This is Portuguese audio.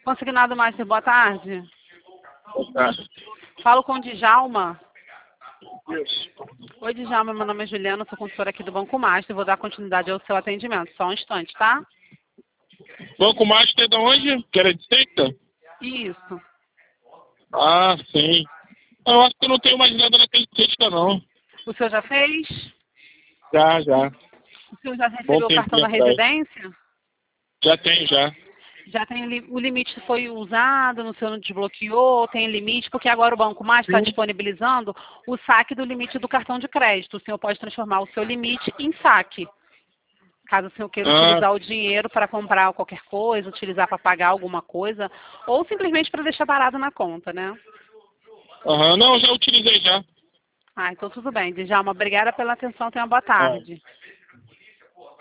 Consignado Master, boa tarde. Boa tarde. Falo com o Djalma. Isso. Oi, Djalma, meu nome é Juliana, sou consultora aqui do Banco Master e vou dar continuidade ao seu atendimento. Só um instante, tá? Banco Master é de onde? Que era de secta? Isso. Ah, sim. Eu acho que eu não tenho mais nada naquele secta, não. O senhor já fez? Já. O senhor já Bom recebeu o cartão tempinho da atrás. residência? Já tenho, já. Já tem o limite foi usado, o senhor não desbloqueou, tem limite, porque agora o Banco Master está Sim. disponibilizando o saque do limite do cartão de crédito. O senhor pode transformar o seu limite em saque. Caso o senhor queira Ah, utilizar o dinheiro para comprar qualquer coisa, utilizar para pagar alguma coisa, ou simplesmente para deixar parado na conta, né? aham. Não, já utilizei já. Ah, então tudo bem. Djalma, obrigada pela atenção. Tenha uma boa Ah, tarde.